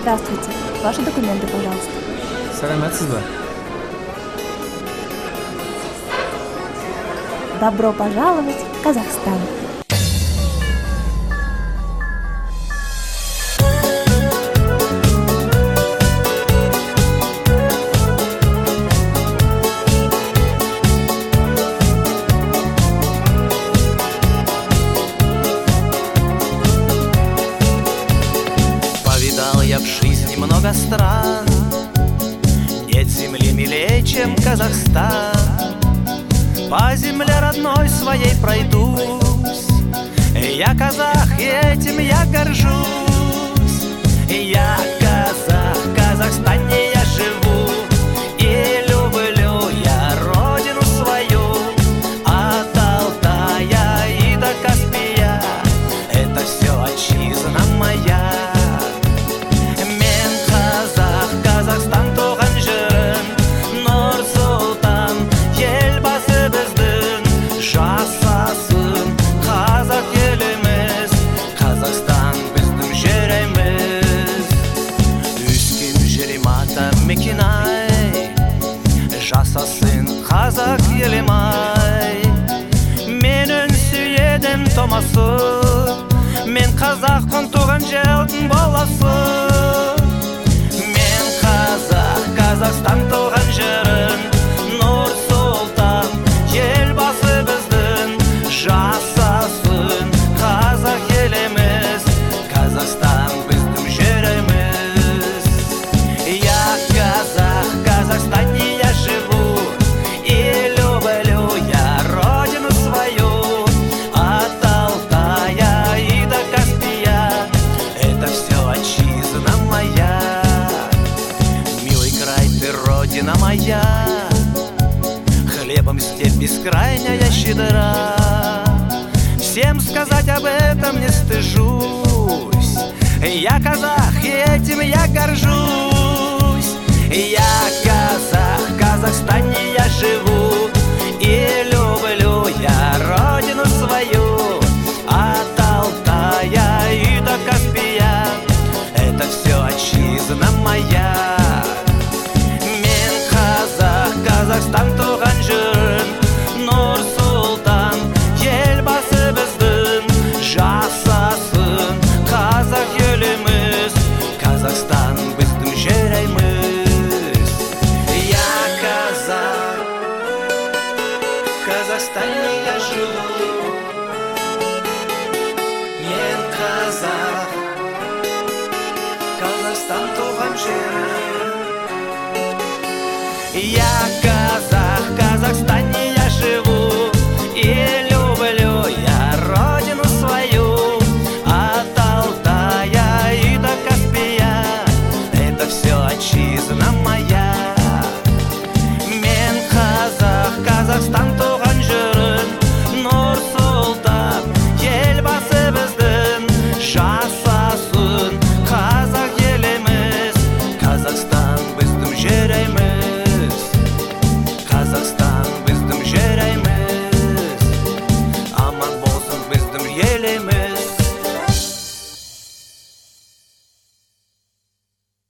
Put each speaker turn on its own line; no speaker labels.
Здравствуйте. Ваши документы, пожалуйста.
Сәлеметсіз бе?
Добро пожаловать в Казахстан.
Повидал я в жизни много стран, нет земли милее, чем Казахстан. По земле родной своей пройдусь, я казах, и этим я горжусь. Я казах, в Казахстане я живу, и люблю я родину свою. От Алтая и до Каспия это все отчизна моя. Мен казах, Казахстан туған жерін, Нұр-Сұлтан елбасы біздің жасасын. Қазақ еліміз, Қазақстан біздің жеріміз. Өскен жерім ата мекен-ай, жасасын қазақ елім ай. Менің сүйедім томасы, мен қазақпын туған жердің баласы. Мен қазақ, Қазақстан туған жерін, Нұр-Сұлтан елбасы біздің жасасын. Қазақ еліміз, Қазақстан біздің жеріміз. Я казах, в Казахстане я живу, и люблю я родину свою. От Алтая и до Каспия это все отчизна моя. Милый край, ты родина моя, хлебом степь бескрайняя щедра. Всем сказать об этом не стыжусь. Я казах, и этим я горжусь. Я казах, в Казахстане я живу, и люблю я родину свою. От Алтая и до Каспия это все отчизна моя. Мен казах, Казахстан туған жерін, Нұр-Сұлтан елбасы біздің жасасын. Қазақ еліміз, Қазақстан біздің жеріміз. Я казах, в Казахстане я живу, мен казах, Қазақстан туған жерім. Я казах, в Казахстане я живу, и люблю я родину свою. От Алтая и до Каспия это все отчизна моя. Мен казах, Қазақстан туған жерін, Нұр-Сұлтан елбасы біздің жасасын. Қазақ еліміз, Қазақстан біздің жеріміз.